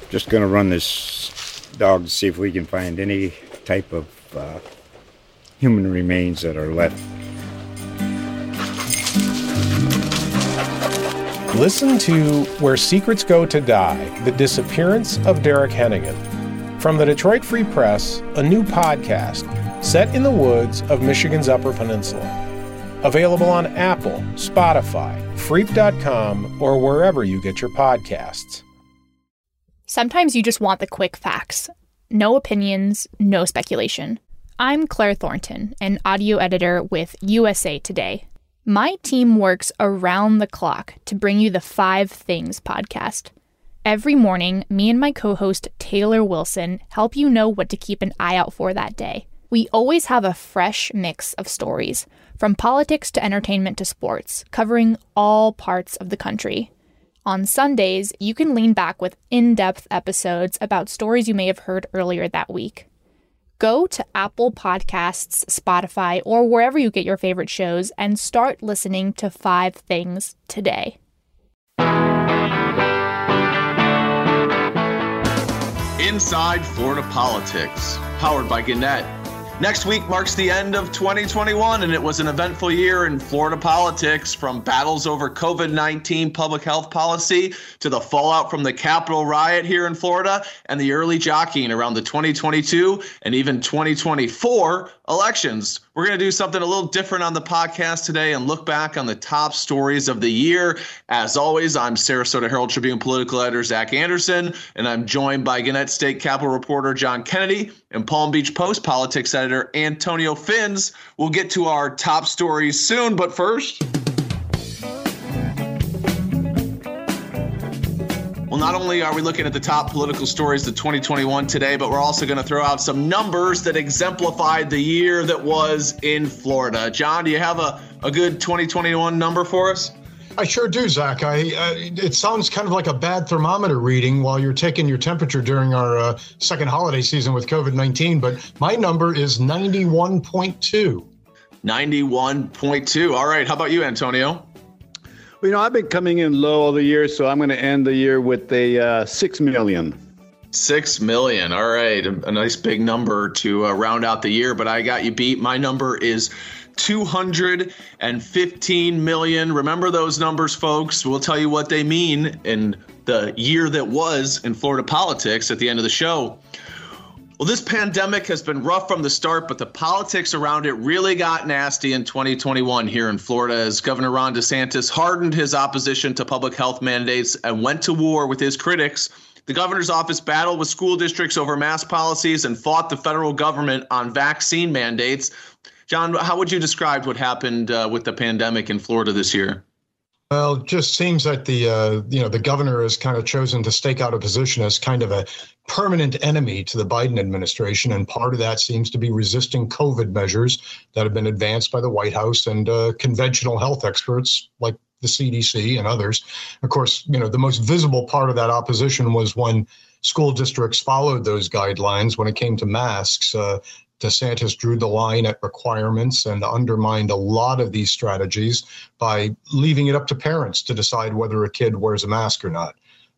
Just going to run this dog to see if we can find any type of human remains that are left. Listen to Where Secrets Go to Die, The Disappearance of Derek Hennigan. From the Detroit Free Press, a new podcast set in the woods of Michigan's Upper Peninsula. Available on Apple, Spotify, Freep.com, or wherever you get your podcasts. Sometimes you just want the quick facts. No opinions, no speculation. I'm Claire Thornton, an audio editor with USA Today. My team works around the clock to bring you the 5 Things podcast. Every morning, me and my co-host Taylor Wilson help you know what to keep an eye out for that day. We always have a fresh mix of stories, from politics to entertainment to sports, covering all parts of the country. On Sundays, you can lean back with in-depth episodes about stories you may have heard earlier that week. Go to Apple Podcasts, Spotify, or wherever you get your favorite shows and start listening to 5 Things today. Inside Florida Politics, powered by Gannett. Next week marks the end of 2021, and it was an eventful year in Florida politics, from battles over COVID-19 public health policy to the fallout from the Capitol riot here in Florida and the early jockeying around the 2022 and even 2024 elections. We're going to do something a little different on the podcast today and look back on the top stories of the year. As always, I'm Sarasota Herald Tribune political editor Zach Anderson, and I'm joined by Gannett State Capitol reporter John Kennedy and Palm Beach Post politics editor Antonio Fins. We'll get to our top stories soon, but first, well, not only are we looking at the top political stories of 2021 today, but we're also going to throw out some numbers that exemplified the year that was in Florida. John, do you have a good 2021 number for us? I sure do, Zach. It sounds kind of like a bad thermometer reading while you're taking your temperature during our second holiday season with COVID-19, but my number is 91.2. 91.2. All right. How about you, Antonio? Well, I've been coming in low all the year, so I'm going to end the year with a 6 million. 6 million. All right. A nice big number to round out the year, but I got you beat. My number is 215 million. Remember those numbers, folks. We'll tell you what they mean in the year that was in Florida politics at the end of the show. Well, this pandemic has been rough from the start, but the politics around it really got nasty in 2021 here in Florida as Governor Ron DeSantis hardened his opposition to public health mandates and went to war with his critics. The governor's office battled with school districts over mask policies and fought the federal government on vaccine mandates. John, how would you describe what happened with the pandemic in Florida this year? Well, it just seems that the governor has kind of chosen to stake out a position as kind of a permanent enemy to the Biden administration. And part of that seems to be resisting COVID measures that have been advanced by the White House and conventional health experts like the CDC and others. Of course, the most visible part of that opposition was when school districts followed those guidelines when it came to masks. DeSantis drew the line at requirements and undermined a lot of these strategies by leaving it up to parents to decide whether a kid wears a mask or not.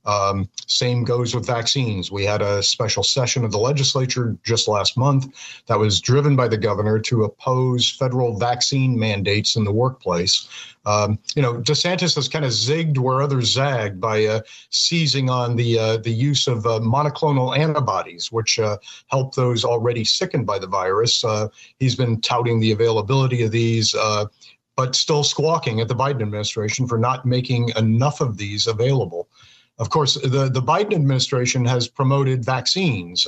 Same goes with vaccines. We had a special session of the legislature just last month that was driven by the governor to oppose federal vaccine mandates in the workplace. DeSantis has kind of zigged where others zagged by seizing on the use of monoclonal antibodies, which help those already sickened by the virus. He's been touting the availability of these, but still squawking at the Biden administration for not making enough of these available. Of course, the Biden administration has promoted vaccines,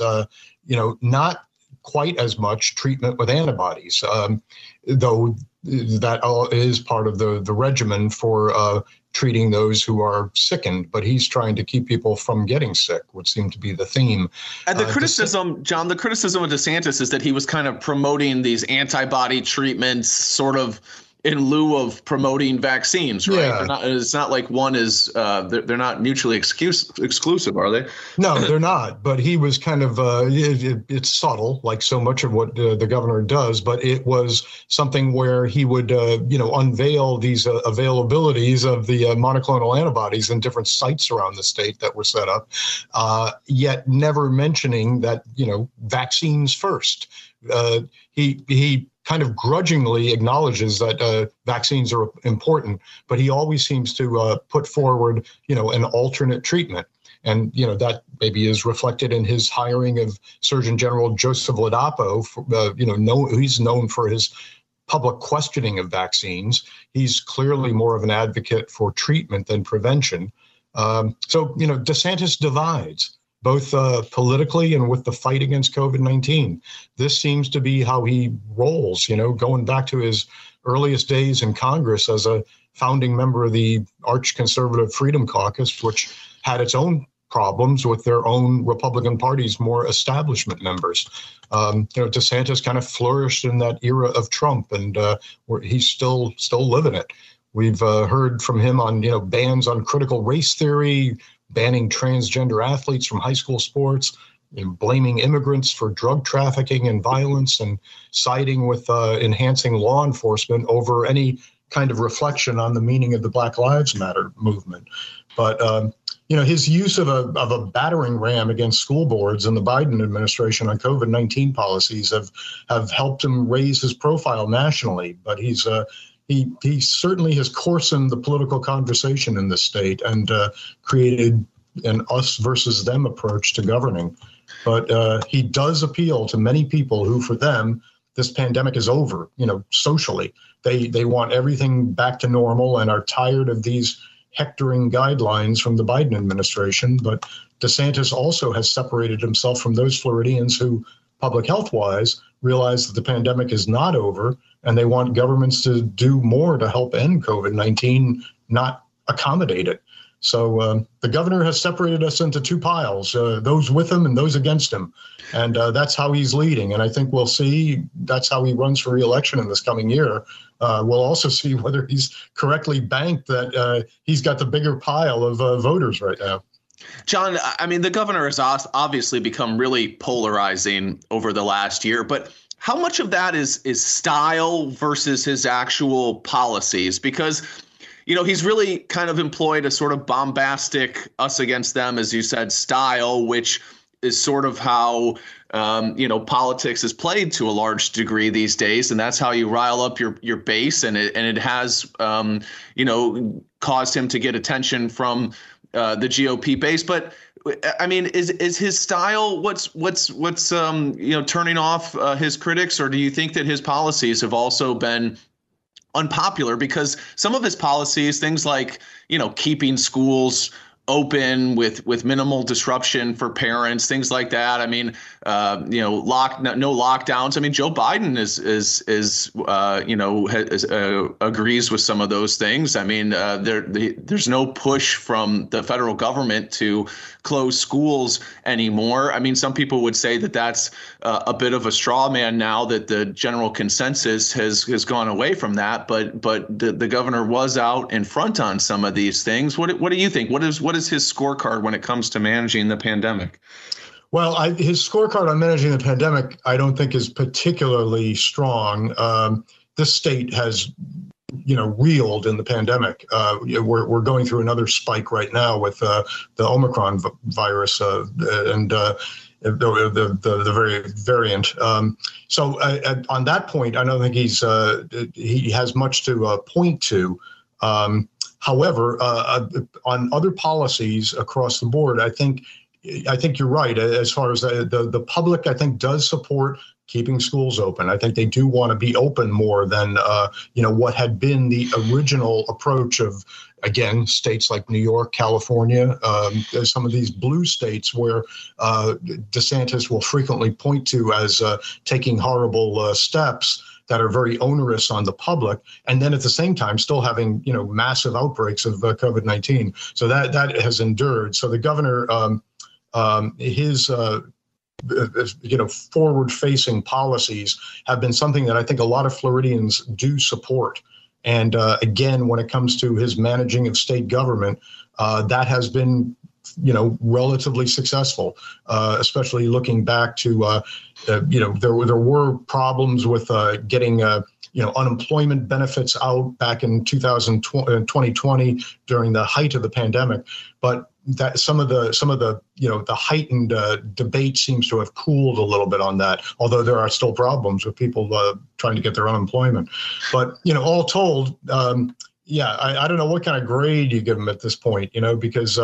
not quite as much treatment with antibodies, though that is part of the regimen for treating those who are sickened. But he's trying to keep people from getting sick, would seem to be the theme. And the criticism, John, the criticism of DeSantis is that he was kind of promoting these antibody treatments sort of in lieu of promoting vaccines, right? Yeah. It's not like one is, they're not mutually exclusive, are they? No, they're not. But he was kind of, it's subtle, like so much of what the governor does, but it was something where he would, unveil these availabilities of the monoclonal antibodies in different sites around the state that were set up, yet never mentioning that, vaccines first. He kind of grudgingly acknowledges that vaccines are important, but he always seems to put forward, an alternate treatment. And, that maybe is reflected in his hiring of Surgeon General Joseph Ladapo. He's known for his public questioning of vaccines. He's clearly more of an advocate for treatment than prevention. DeSantis divides, both politically and with the fight against COVID-19. This seems to be how he rolls, going back to his earliest days in Congress as a founding member of the Arch Conservative Freedom Caucus, which had its own problems with their own Republican Party's more establishment members. DeSantis kind of flourished in that era of Trump, and he's still living it. We've heard from him on, bans on critical race theory, banning transgender athletes from high school sports, blaming immigrants for drug trafficking and violence, and siding with enhancing law enforcement over any kind of reflection on the meaning of the Black Lives Matter movement. But his use of a battering ram against school boards in the Biden administration on COVID-19 policies have helped him raise his profile nationally. But he certainly has coarsened the political conversation in the state and created an us versus them approach to governing. But he does appeal to many people who, for them, this pandemic is over, socially. They want everything back to normal and are tired of these hectoring guidelines from the Biden administration. But DeSantis also has separated himself from those Floridians who, public health-wise, realize that the pandemic is not over, and they want governments to do more to help end COVID-19, not accommodate it. So the governor has separated us into two piles, those with him and those against him. And that's how he's leading. And I think we'll see that's how he runs for re-election in this coming year. We'll also see whether he's correctly banked that he's got the bigger pile of voters right now. John, I mean, the governor has obviously become really polarizing over the last year, but how much of that is style versus his actual policies? Because he's really kind of employed a sort of bombastic us against them, as you said, style, which is sort of how, politics is played to a large degree these days. And that's how you rile up your base. And it has, caused him to get attention from the GOP base. But I mean, is his style what's turning off his critics? Or do you think that his policies have also been unpopular? Because some of his policies, things like, keeping schools open with minimal disruption for parents, things like that. I mean, no lockdowns. I mean, Joe Biden agrees with some of those things. I mean, there's no push from the federal government to close schools anymore. I mean, some people would say that that's a bit of a straw man now that the general consensus has gone away from that. But the governor was out in front on some of these things. What do you think? What is his scorecard when it comes to managing the pandemic? Well, his scorecard on managing the pandemic, I don't think is particularly strong. This state has, reeled in the pandemic. We're going through another spike right now with the Omicron virus and the very variant. So on that point, I don't think he has much to point to. However, on other policies across the board, I think you're right. As far as the public, I think, does support keeping schools open. I think they do want to be open more than what had been the original approach of, again, states like New York, California, some of these blue states where DeSantis will frequently point to as taking horrible steps that are very onerous on the public, and then at the same time still having massive outbreaks of COVID-19. So that has endured. So the governor, his forward-facing policies have been something that I think a lot of Floridians do support. And again, when it comes to his managing of state government, that has been, relatively successful, especially looking back to, there were problems with getting unemployment benefits out back in 2020 during the height of the pandemic. But that some of the the heightened debate seems to have cooled a little bit on that, although there are still problems with people trying to get their unemployment. But all told, I don't know what kind of grade you give him at this point, because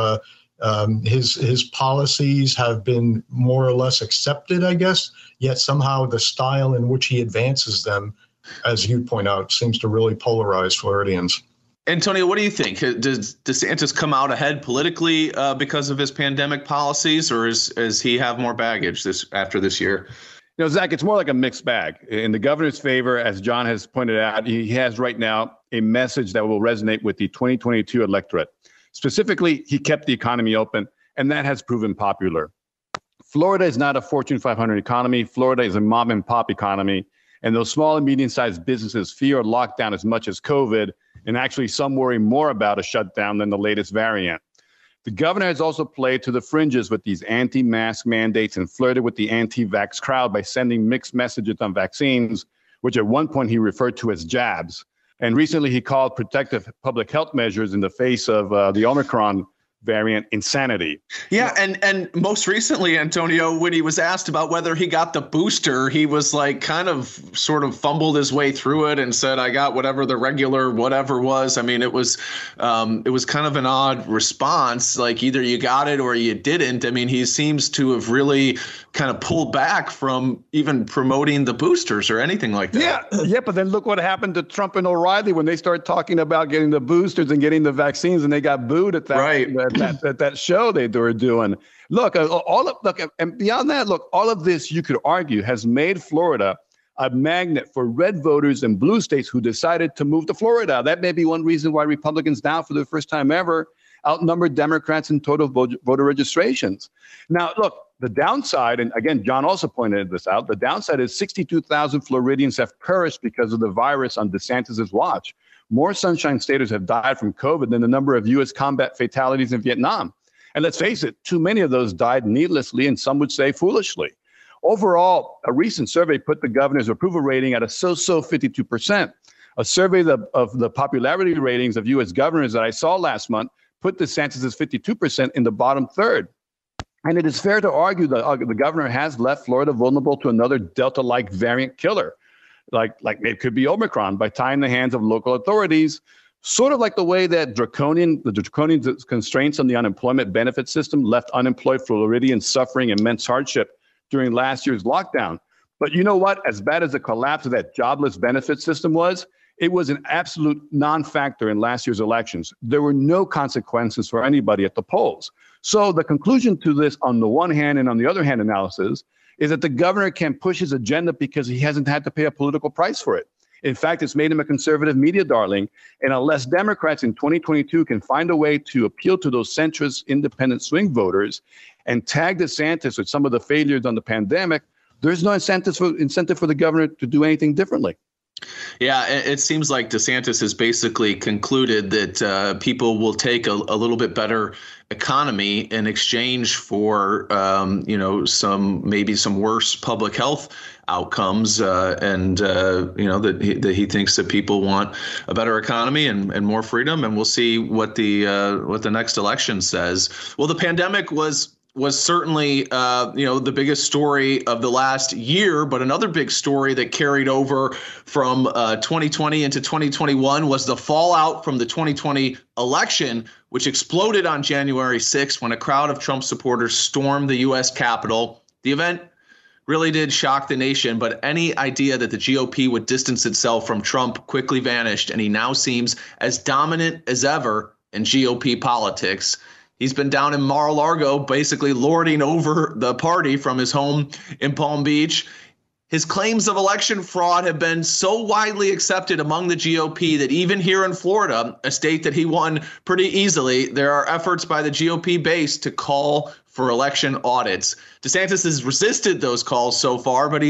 his policies have been more or less accepted, I guess, yet somehow the style in which he advances them, as you point out, seems to really polarize Floridians. Antonio, what do you think? Does DeSantis come out ahead politically because of his pandemic policies, or does he have more baggage after this year? Zach, it's more like a mixed bag. In the governor's favor, as John has pointed out, he has right now a message that will resonate with the 2022 electorate. Specifically, he kept the economy open, and that has proven popular. Florida is not a Fortune 500 economy. Florida is a mom and pop economy. And those small and medium-sized businesses fear lockdown as much as COVID, and actually some worry more about a shutdown than the latest variant. The governor has also played to the fringes with these anti-mask mandates and flirted with the anti-vax crowd by sending mixed messages on vaccines, which at one point he referred to as jabs. And recently he called protective public health measures in the face of the Omicron variant insanity. Yeah, and most recently, Antonio, when he was asked about whether he got the booster, he was like kind of sort of fumbled his way through it and said, I got whatever the regular whatever was. I mean, it was kind of an odd response, like either you got it or you didn't. I mean, he seems to have really kind of pulled back from even promoting the boosters or anything like that. Yeah, but then look what happened to Trump and O'Reilly when they started talking about getting the boosters and getting the vaccines, and they got booed at that. Right. That show they were doing. Look, and beyond that, look, all of this, you could argue, has made Florida a magnet for red voters in blue states who decided to move to Florida. That may be one reason why Republicans now, for the first time ever, outnumber Democrats in total voter registrations. Now, look, the downside, and again, John also pointed this out, the downside is 62,000 Floridians have perished because of the virus on DeSantis's watch. More Sunshine Staters have died from COVID than the number of U.S. combat fatalities in Vietnam. And let's face it, too many of those died needlessly, and some would say foolishly. Overall, a recent survey put the governor's approval rating at a so-so 52%. A survey of the popularity ratings of U.S. governors that I saw last month put DeSantis' 52% in the bottom third. And it is fair to argue that the governor has left Florida vulnerable to another Delta-like variant killer. Like it could be Omicron, by tying the hands of local authorities, sort of like the way that the draconian constraints on the unemployment benefit system left unemployed Floridians suffering immense hardship during last year's lockdown. But you know what? As bad as the collapse of that jobless benefit system was, it was an absolute non-factor in last year's elections. There were no consequences for anybody at the polls. So the conclusion to this, on the one hand and on the other hand analysis, is that the governor can push his agenda because he hasn't had to pay a political price for it. In fact, it's made him a conservative media darling. And unless Democrats in 2022 can find a way to appeal to those centrist independent swing voters and tag DeSantis with some of the failures on the pandemic, there's no incentive for the governor to do anything differently. Yeah, it seems like DeSantis has basically concluded that people will take a little bit better economy in exchange for, some worse public health outcomes, that he thinks that people want a better economy and more freedom. And we'll see what the next election says. Well, the pandemic was certainly, the biggest story of the last year. But another big story that carried over from 2020 into 2021 was the fallout from the 2020 election, which exploded on January 6th when a crowd of Trump supporters stormed the U.S. Capitol. The event really did shock the nation, but any idea that the GOP would distance itself from Trump quickly vanished, and he now seems as dominant as ever in GOP politics. He's been down in Mar-a-Lago, basically lording over the party from his home in Palm Beach. His claims of election fraud have been so widely accepted among the GOP that even here in Florida, a state that he won pretty easily, there are efforts by the GOP base to call for election audits. DeSantis has resisted those calls so far, but he's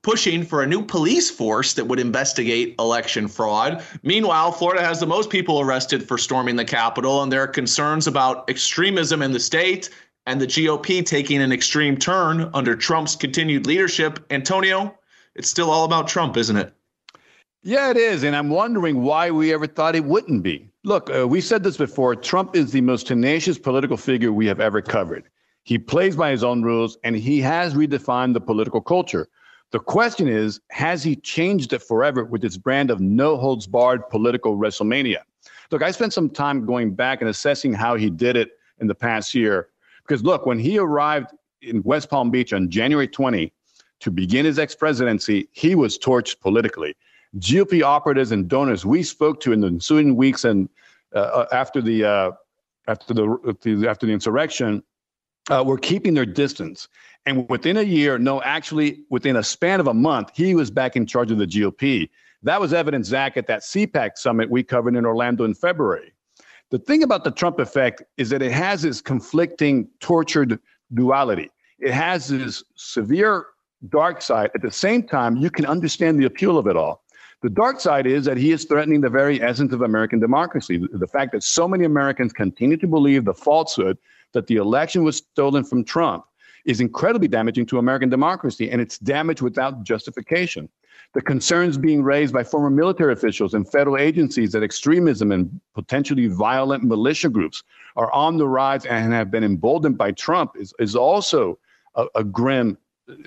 pushing for a new police force that would investigate election fraud. Meanwhile, Florida has the most people arrested for storming the Capitol, and there are concerns about extremism in the state and the GOP taking an extreme turn under Trump's continued leadership. Antonio, it's still all about Trump, isn't it? Yeah, it is. And I'm wondering why we ever thought it wouldn't be. Look, we said this before. Trump is the most tenacious political figure we have ever covered. He plays by his own rules, and he has redefined the political culture. The question is, has he changed it forever with his brand of no-holds-barred political WrestleMania? Look, I spent some time going back and assessing how he did it in the past year. Because, look, when he arrived in West Palm Beach on January 20 to begin his ex-presidency, he was torched politically. GOP operatives and donors we spoke to in the ensuing weeks and after the insurrection were keeping their distance. And within a year, within a span of a month, he was back in charge of the GOP. That was evident, Zach, at that CPAC summit we covered in Orlando in February. The thing about the Trump effect is that it has this conflicting, tortured duality. It has this severe dark side. At the same time, you can understand the appeal of it all. The dark side is that he is threatening the very essence of American democracy. The fact that so many Americans continue to believe the falsehood that the election was stolen from Trump is incredibly damaging to American democracy, and it's damage without justification. The concerns being raised by former military officials and federal agencies that extremism and potentially violent militia groups are on the rise and have been emboldened by Trump is also a grim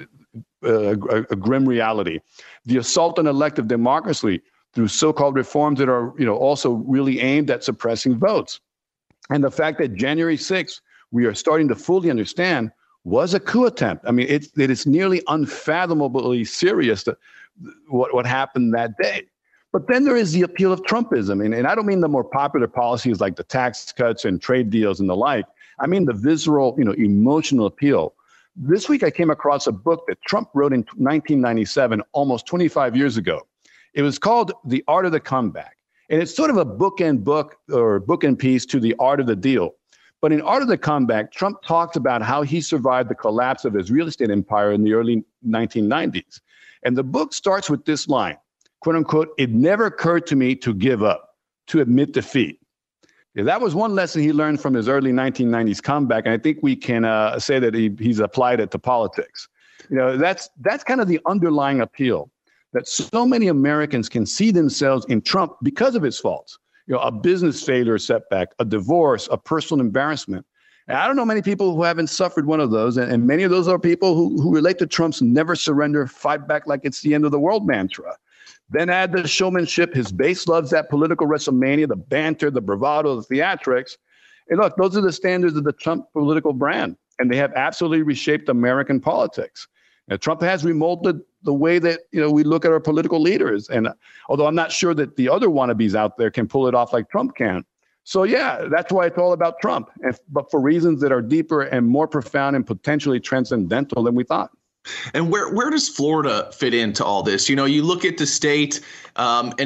reality. The assault on elective democracy through so-called reforms that are, also really aimed at suppressing votes. And the fact that January 6th, we are starting to fully understand was a coup attempt. I mean, it is nearly unfathomably serious what happened that day. But then there is the appeal of Trumpism. And I don't mean the more popular policies like the tax cuts and trade deals and the like. I mean the visceral, emotional appeal. This week, I came across a book that Trump wrote in 1997, almost 25 years ago. It was called The Art of the Comeback. And it's sort of a bookend book or bookend piece to The Art of the Deal. But in Art of the Comeback, Trump talks about how he survived the collapse of his real estate empire in the early 1990s. And the book starts with this line, quote unquote, "It never occurred to me to give up, to admit defeat." Yeah, that was one lesson he learned from his early 1990s comeback. And I think we can say that he's applied it to politics. That's kind of the underlying appeal, that so many Americans can see themselves in Trump because of his faults. A business failure setback, a divorce, a personal embarrassment. And I don't know many people who haven't suffered one of those. And many of those are people who relate to Trump's never surrender, fight back like it's the end of the world mantra. Then add the showmanship. His base loves that political WrestleMania, the banter, the bravado, the theatrics. And look, those are the standards of the Trump political brand. And they have absolutely reshaped American politics. Now, Trump has remolded the way that we look at our political leaders. And although I'm not sure that the other wannabes out there can pull it off like Trump can. So, yeah, that's why it's all about Trump, but for reasons that are deeper and more profound and potentially transcendental than we thought. And where does Florida fit into all this? You look at the state and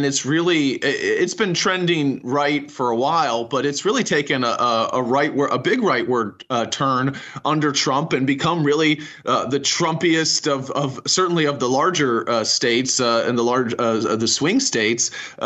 it's been trending right for a while, but it's really taken a big rightward turn under Trump and become really the Trumpiest of certainly of the larger states and the swing states.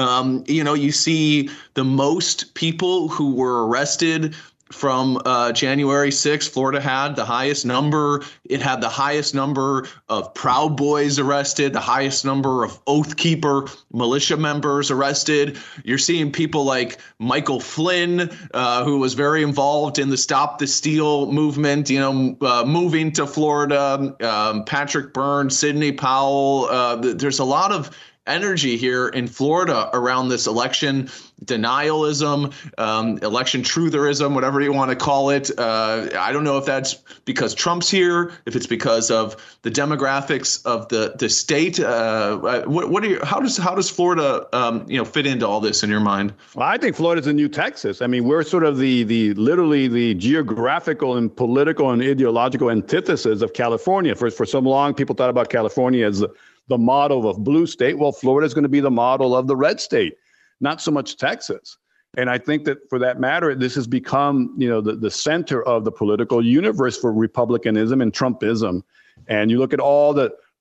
You see the most people who were arrested from January 6th. Florida had the highest number. It had the highest number of Proud Boys arrested, the highest number of Oath Keeper militia members arrested. You're seeing people like Michael Flynn, who was very involved in the Stop the Steal movement, moving to Florida, Patrick Byrne, Sidney Powell. There's a lot of energy here in Florida around this election denialism, election trutherism, whatever you want to call it. I don't know if that's because Trump's here, if it's because of the demographics of the state. How does Florida fit into all this in your mind? Well, I think Florida's a new Texas. I mean, we're sort of literally the geographical and political and ideological antithesis of California. For so long, people thought about California as the model of blue state. Well, Florida is going to be the model of the red state, not so much Texas. And I think that for that matter, this has become, the center of the political universe for Republicanism and Trumpism. And you look at all the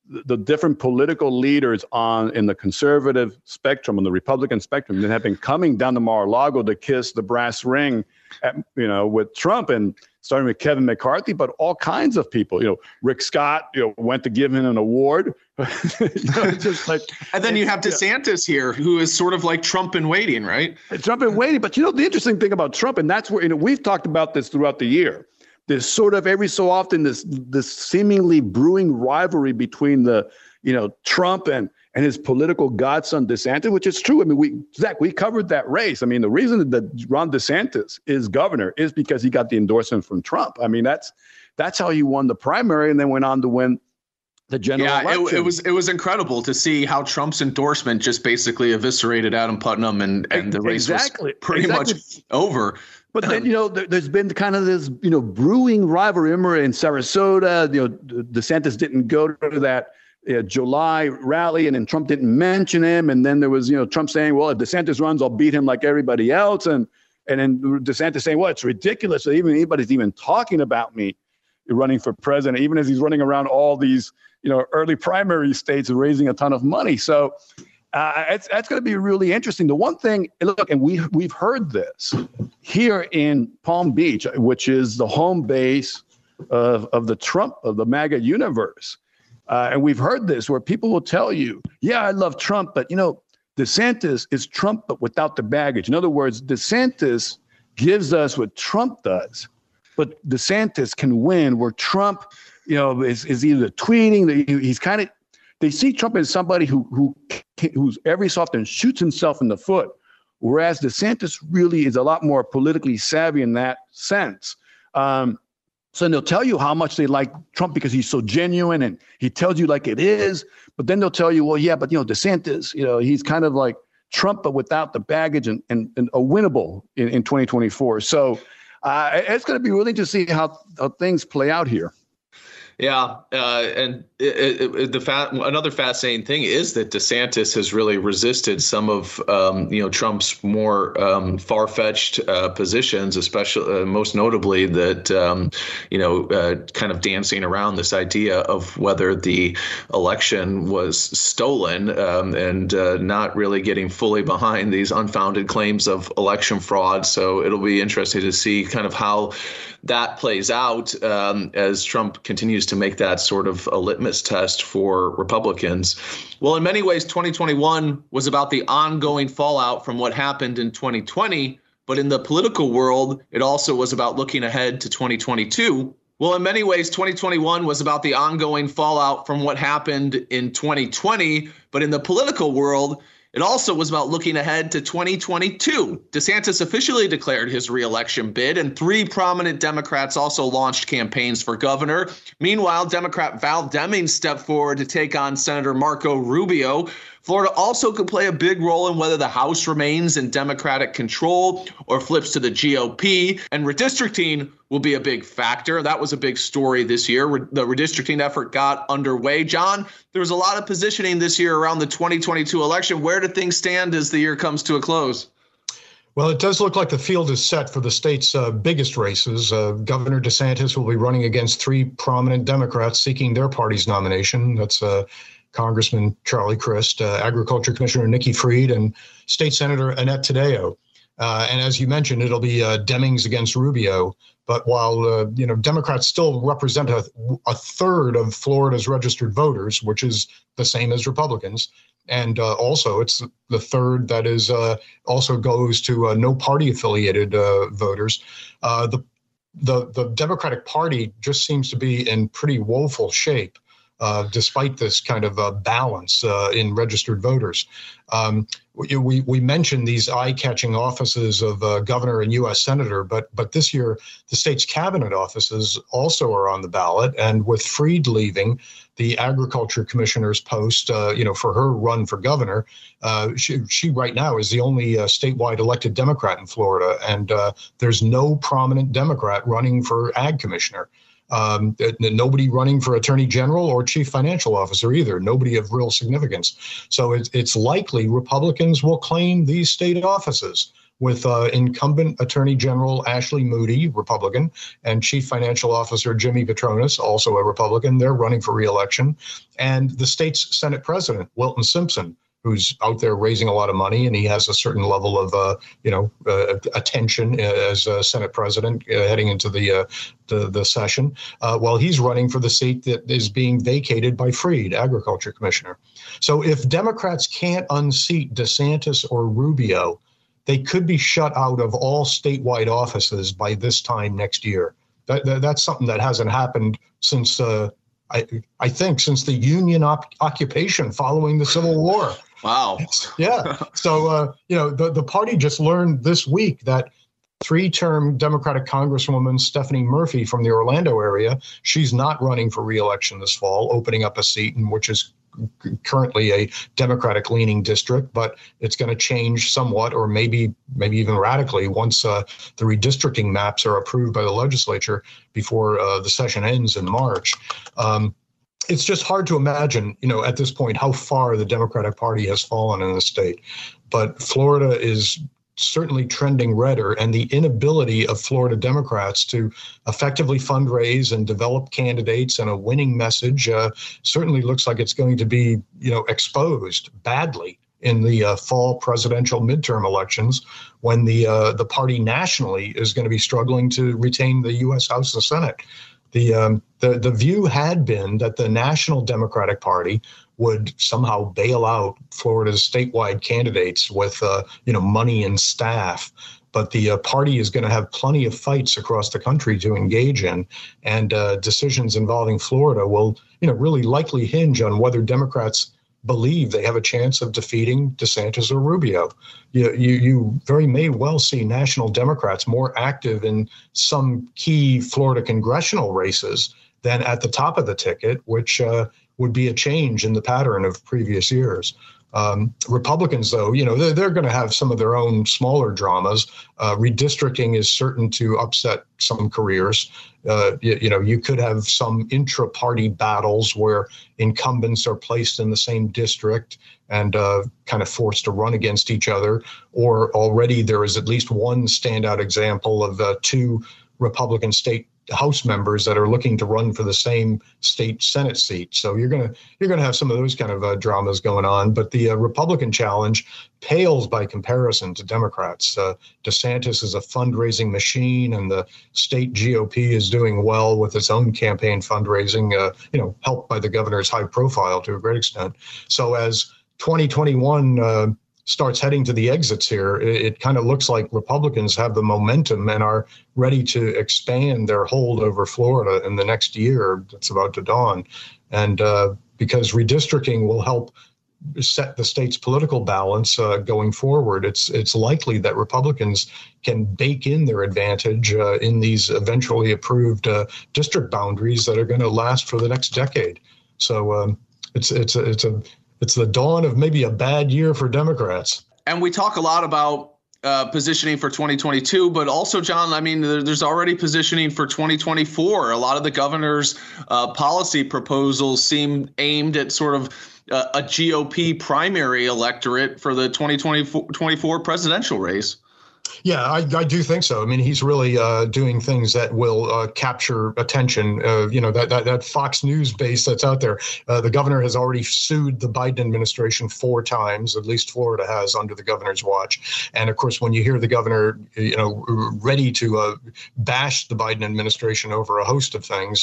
the different political leaders in the conservative spectrum, on the Republican spectrum, that have been coming down to Mar-a-Lago to kiss the brass ring, with Trump, and starting with Kevin McCarthy, but all kinds of people. Rick Scott, went to give him an award. Just like, and then you have DeSantis here, who is sort of like Trump in waiting, right? Trump in waiting, but the interesting thing about Trump, and that's where we've talked about this throughout the year. There's sort of every so often this seemingly brewing rivalry between the Trump and his political godson DeSantis, which is true. I mean, we covered that race. I mean, the reason that Ron DeSantis is governor is because he got the endorsement from Trump. I mean, that's how he won the primary and then went on to win the general election. It was incredible to see how Trump's endorsement just basically eviscerated Adam Putnam, and the race was pretty much over. But then, there's been kind of this, brewing rivalry. Remember in Sarasota, DeSantis didn't go to that July rally, and then Trump didn't mention him. And then there was, Trump saying, well, if DeSantis runs, I'll beat him like everybody else. And then DeSantis saying, well, it's ridiculous that anybody's even talking about me running for president, even as he's running around all these, early primary states and raising a ton of money. So that's going to be really interesting. The one thing, look, and we've heard this here in Palm Beach, which is the home base of the MAGA universe. And we've heard this where people will tell you, yeah, I love Trump, but DeSantis is Trump, but without the baggage. In other words, DeSantis gives us what Trump does, but DeSantis can win where Trump, is either tweeting, he's kind of, they see Trump as somebody who's every so often shoots himself in the foot, whereas DeSantis really is a lot more politically savvy in that sense. So they'll tell you how much they like Trump because he's so genuine and he tells you like it is. But then they'll tell you, well, yeah, but DeSantis, he's kind of like Trump, but without the baggage and a winnable in 2024. So it's going to be really interesting to see how things play out here. Yeah, and another fascinating thing is that DeSantis has really resisted some of Trump's more far-fetched positions, especially most notably that kind of dancing around this idea of whether the election was stolen and not really getting fully behind these unfounded claims of election fraud. So it'll be interesting to see kind of how that plays out as Trump continues to make that sort of a litmus test for Republicans. Well, in many ways, 2021 was about the ongoing fallout from what happened in 2020. But in the political world, it also was about looking ahead to 2022. Well, in many ways, 2021 was about the ongoing fallout from what happened in 2020. But in the political world, it also was about looking ahead to 2022. DeSantis officially declared his re-election bid, and 3 prominent Democrats also launched campaigns for governor. Meanwhile, Democrat Val Demings stepped forward to take on Senator Marco Rubio. Florida also could play a big role in whether the House remains in Democratic control or flips to the GOP, and redistricting will be a big factor. That was a big story this year. The redistricting effort got underway. John, there was a lot of positioning this year around the 2022 election. Where do things stand as the year comes to a close? Well, it does look like the field is set for the state's biggest races. Governor DeSantis will be running against 3 prominent Democrats seeking their party's nomination. That's Congressman Charlie Crist, Agriculture Commissioner Nikki Fried, and State Senator Annette Taddeo. And as you mentioned, it'll be Demings against Rubio. But while Democrats still represent a third of Florida's registered voters, which is the same as Republicans, and also it's the third that is also goes to no party affiliated voters. The Democratic Party just seems to be in pretty woeful shape. Despite this kind of balance in registered voters. We mentioned these eye-catching offices of governor and U.S. senator, but this year the state's cabinet offices also are on the ballot. And with Fried leaving the agriculture commissioner's post, for her run for governor, she right now is the only statewide elected Democrat in Florida. And there's no prominent Democrat running for ag commissioner. Nobody running for attorney general or chief financial officer either. Nobody of real significance. So it's likely Republicans will claim these state offices. with incumbent Attorney General Ashley Moody, Republican, and Chief Financial Officer Jimmy Patronis, also a Republican. They're running for re-election. And the state's Senate President, Wilton Simpson, who's out there raising a lot of money, and he has a certain level of, attention as Senate President heading into the session. While he's running for the seat that is being vacated by Freed, Agriculture Commissioner. So if Democrats can't unseat DeSantis or Rubio, they could be shut out of all statewide offices by this time next year. That's something that hasn't happened since, I think, since the Union occupation following the Civil War. Wow. Yeah. So, the party just learned this week that 3-term Democratic Congresswoman Stephanie Murphy from the Orlando area, she's not running for re-election this fall, opening up a seat in which is currently a Democratic-leaning district, but it's going to change somewhat, or maybe even radically, once the redistricting maps are approved by the legislature before the session ends in March. It's just hard to imagine, at this point, how far the Democratic Party has fallen in the state. But Florida is certainly trending redder, and the inability of Florida Democrats to effectively fundraise and develop candidates and a winning message certainly looks like it's going to be, exposed badly in the fall presidential midterm elections, when the party nationally is going to be struggling to retain the U.S. House and Senate. The view had been that the National Democratic Party would somehow bail out Florida's statewide candidates with money and staff. But the party is going to have plenty of fights across the country to engage in, and decisions involving Florida will really likely hinge on whether Democrats believe they have a chance of defeating DeSantis or Rubio. You very may well see national Democrats more active in some key Florida congressional races than at the top of the ticket, which would be a change in the pattern of previous years. Republicans, though, they're going to have some of their own smaller dramas. Redistricting is certain to upset some careers. You could have some intra-party battles where incumbents are placed in the same district and kind of forced to run against each other. Or already there is at least one standout example of 2 Republican state House members that are looking to run for the same state Senate seat. So you're gonna have some of those kind of dramas going on. But the Republican challenge pales by comparison to Democrats. DeSantis is a fundraising machine, and the state GOP is doing well with its own campaign fundraising, helped by the governor's high profile to a great extent. So as 2021 starts heading to the exits here, it kind of looks like Republicans have the momentum and are ready to expand their hold over Florida in the next year that's about to dawn. And because redistricting will help set the state's political balance going forward, it's likely that Republicans can bake in their advantage in these eventually approved district boundaries that are going to last for the next decade. So it's the dawn of maybe a bad year for Democrats. And we talk a lot about positioning for 2022, but also, John, I mean, there's already positioning for 2024. A lot of the governor's policy proposals seem aimed at sort of a GOP primary electorate for the 2024 presidential race. Yeah, I do think so. I mean, he's really doing things that will capture attention. That Fox News base that's out there. The governor has already sued the Biden administration 4 times, at least Florida has, under the governor's watch. And of course, when you hear the governor, ready to bash the Biden administration over a host of things,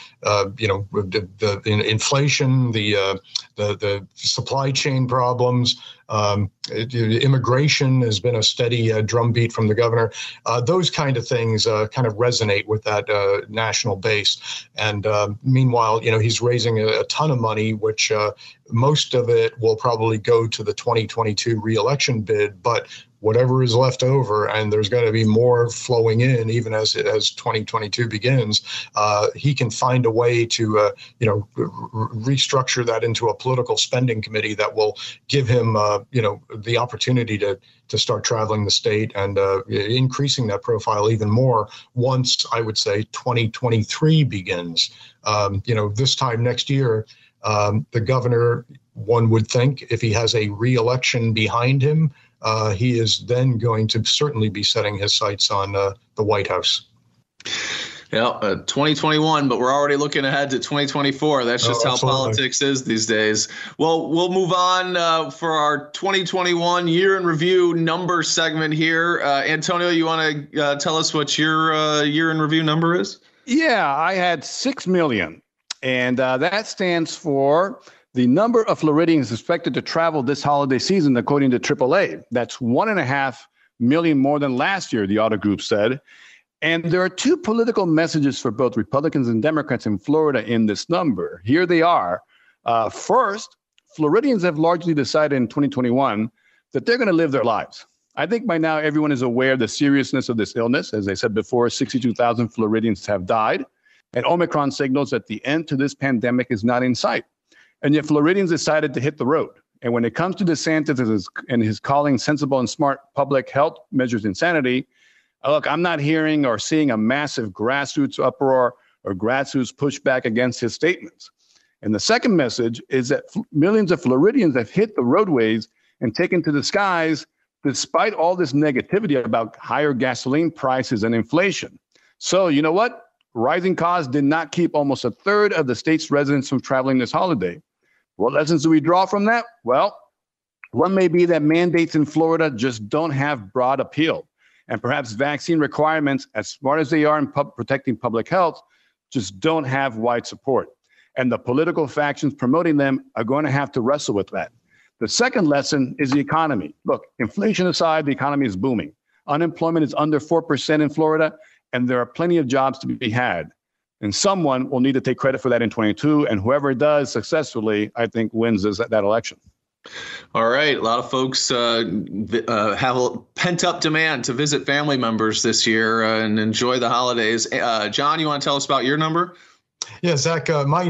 the inflation, the supply chain problems. Immigration has been a steady drumbeat from the governor. Those kind of things kind of resonate with that national base. And meanwhile, he's raising a ton of money, which most of it will probably go to the 2022 reelection bid. But whatever is left over, and there's going to be more flowing in even as 2022 begins, he can find a way to restructure that into a political spending committee that will give him the opportunity to start traveling the state and increasing that profile even more once, I would say, 2023 begins. This time next year, the governor, one would think, if he has a re-election behind him, he is then going to certainly be setting his sights on the White House. Yeah, 2021, but we're already looking ahead to 2024. That's just how politics is these days. Well, we'll move on for our 2021 year in review number segment here. Antonio, you want to tell us what your year in review number is? Yeah, I had 6 million, and that stands for the number of Floridians expected to travel this holiday season, according to AAA. That's 1.5 million more than last year, the audit group said. And there are two political messages for both Republicans and Democrats in Florida in this number. Here they are. First, Floridians have largely decided in 2021 that they're going to live their lives. I think by now everyone is aware of the seriousness of this illness. As I said before, 62,000 Floridians have died. And Omicron signals that the end to this pandemic is not in sight. And yet Floridians decided to hit the road. And when it comes to DeSantis and his calling sensible and smart public health measures insanity, look, I'm not hearing or seeing a massive grassroots uproar or grassroots pushback against his statements. And the second message is that millions of Floridians have hit the roadways and taken to the skies despite all this negativity about higher gasoline prices and inflation. So you know what? Rising costs did not keep almost a third of the state's residents from traveling this holiday. What lessons do we draw from that? Well, one may be that mandates in Florida just don't have broad appeal. And perhaps vaccine requirements, as smart as they are in protecting public health, just don't have wide support. And the political factions promoting them are going to have to wrestle with that. The second lesson is the economy. Look, inflation aside, the economy is booming. Unemployment is under 4% in Florida, and there are plenty of jobs to be had. And someone will need to take credit for that in 22, and whoever does successfully, I think, wins that election. All right. A lot of folks have a pent-up demand to visit family members this year and enjoy the holidays. John, you want to tell us about your number? Yeah, Zach, my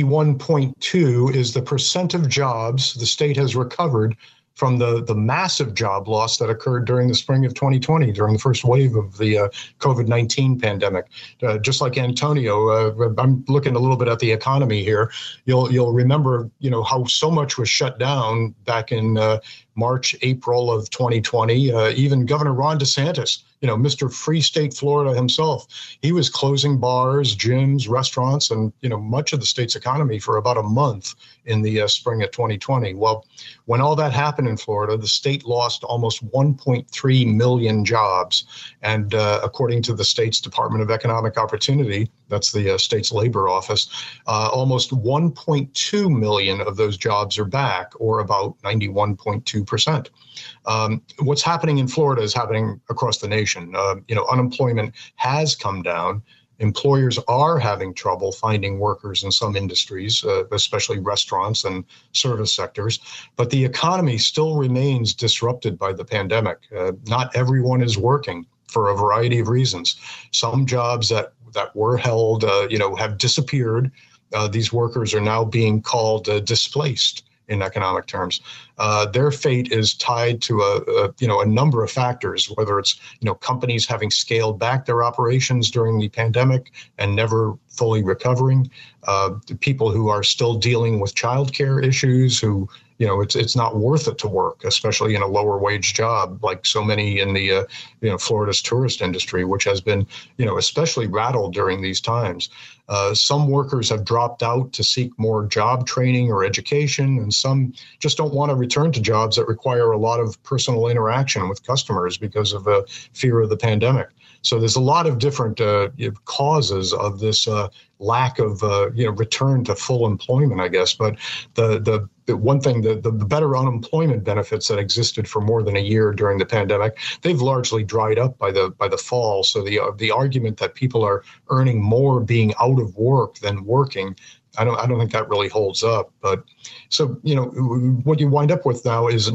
91.2 is the percent of jobs the state has recovered from the massive job loss that occurred during the spring of 2020, during the first wave of the COVID-19 pandemic. Just like Antonio, I'm looking a little bit at the economy here. You'll remember, how so much was shut down back in March, April of 2020. Even Governor Ron DeSantis, Mr. Free State Florida himself, he was closing bars, gyms, restaurants, and, much of the state's economy for about a month in the spring of 2020. Well, when all that happened in Florida, the state lost almost 1.3 million jobs. And according to the state's Department of Economic Opportunity, that's the state's labor office, almost 1.2 million of those jobs are back, or about 91.2%. What's happening in Florida is happening across the nation. Unemployment has come down. Employers are having trouble finding workers in some industries, especially restaurants and service sectors. But the economy still remains disrupted by the pandemic. Not everyone is working for a variety of reasons. Some jobs that were held, have disappeared. These workers are now being called displaced in economic terms. Their fate is tied to a number of factors, whether it's companies having scaled back their operations during the pandemic and never fully recovering, people who are still dealing with childcare issues, who it's not worth it to work, especially in a lower wage job like so many in the Florida's tourist industry, which has been especially rattled during these times. Some workers have dropped out to seek more job training or education, and some just don't want to return to jobs that require a lot of personal interaction with customers because of the fear of the pandemic. So there's a lot of different causes of this lack of return to full employment, I guess. But the one thing, the better unemployment benefits that existed for more than a year during the pandemic, they've largely dried up by the fall. So the argument that people are earning more being out of work than working, I don't think that really holds up. But so what you wind up with now is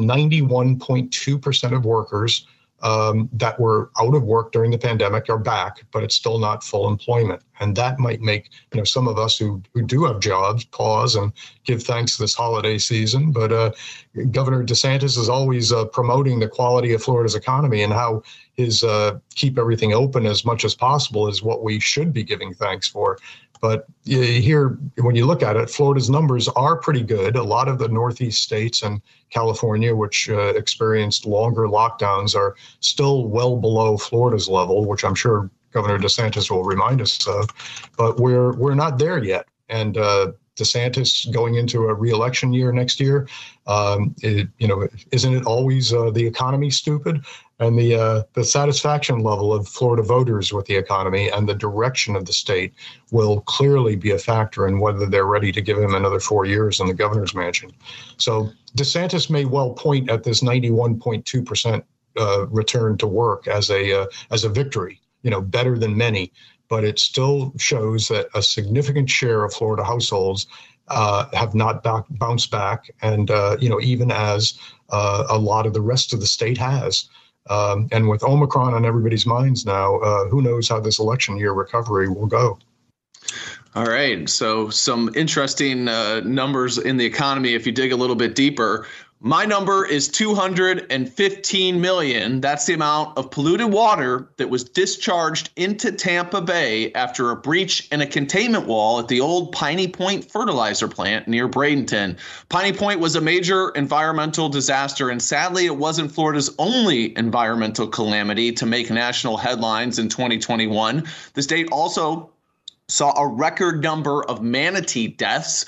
91.2% of workers that were out of work during the pandemic are back, but it's still not full employment. And that might make some of us who do have jobs pause and give thanks this holiday season. But Governor DeSantis is always promoting the quality of Florida's economy, and how his keep everything open as much as possible is what we should be giving thanks for. But here, when you look at it, Florida's numbers are pretty good. A lot of the Northeast states and California, which experienced longer lockdowns, are still well below Florida's level, which I'm sure Governor DeSantis will remind us of. But we're not there yet. And DeSantis going into a re-election year next year, isn't it always the economy stupid? And the satisfaction level of Florida voters with the economy and the direction of the state will clearly be a factor in whether they're ready to give him another 4 years in the governor's mansion. So DeSantis may well point at this 91.2% return to work as a victory, better than many. But it still shows that a significant share of Florida households have not bounced back, and even as a lot of the rest of the state has. And with Omicron on everybody's minds now, who knows how this election year recovery will go. All right. So some interesting numbers in the economy if you dig a little bit deeper. My number is 215 million. That's the amount of polluted water that was discharged into Tampa Bay after a breach in a containment wall at the old Piney Point fertilizer plant near Bradenton. Piney Point was a major environmental disaster, and sadly, it wasn't Florida's only environmental calamity to make national headlines in 2021. The state also saw a record number of manatee deaths,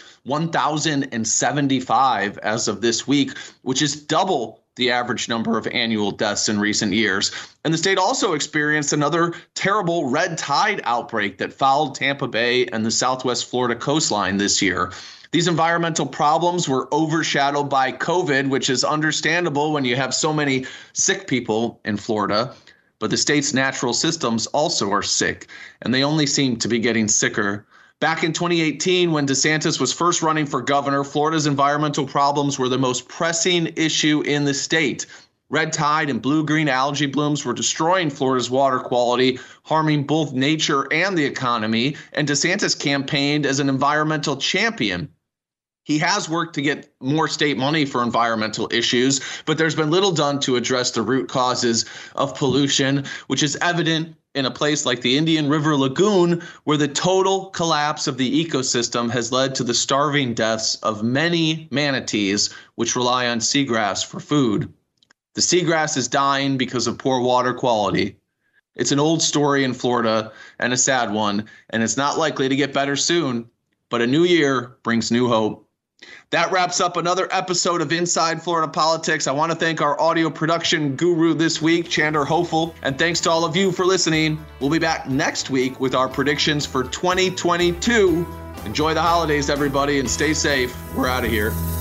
1,075 as of this week, which is double the average number of annual deaths in recent years. And the state also experienced another terrible red tide outbreak that fouled Tampa Bay and the Southwest Florida coastline this year. These environmental problems were overshadowed by COVID, which is understandable when you have so many sick people in Florida. But the state's natural systems also are sick, and they only seem to be getting sicker. Back in 2018, when DeSantis was first running for governor, Florida's environmental problems were the most pressing issue in the state. Red tide and blue-green algae blooms were destroying Florida's water quality, harming both nature and the economy, and DeSantis campaigned as an environmental champion. He has worked to get more state money for environmental issues, but there's been little done to address the root causes of pollution, which is evident in a place like the Indian River Lagoon, where the total collapse of the ecosystem has led to the starving deaths of many manatees, which rely on seagrass for food. The seagrass is dying because of poor water quality. It's an old story in Florida and a sad one, and it's not likely to get better soon, but a new year brings new hope. That wraps up another episode of Inside Florida Politics. I want to thank our audio production guru this week, Chandler Hopeful, and thanks to all of you for listening. We'll be back next week with our predictions for 2022. Enjoy the holidays, everybody, and stay safe. We're out of here.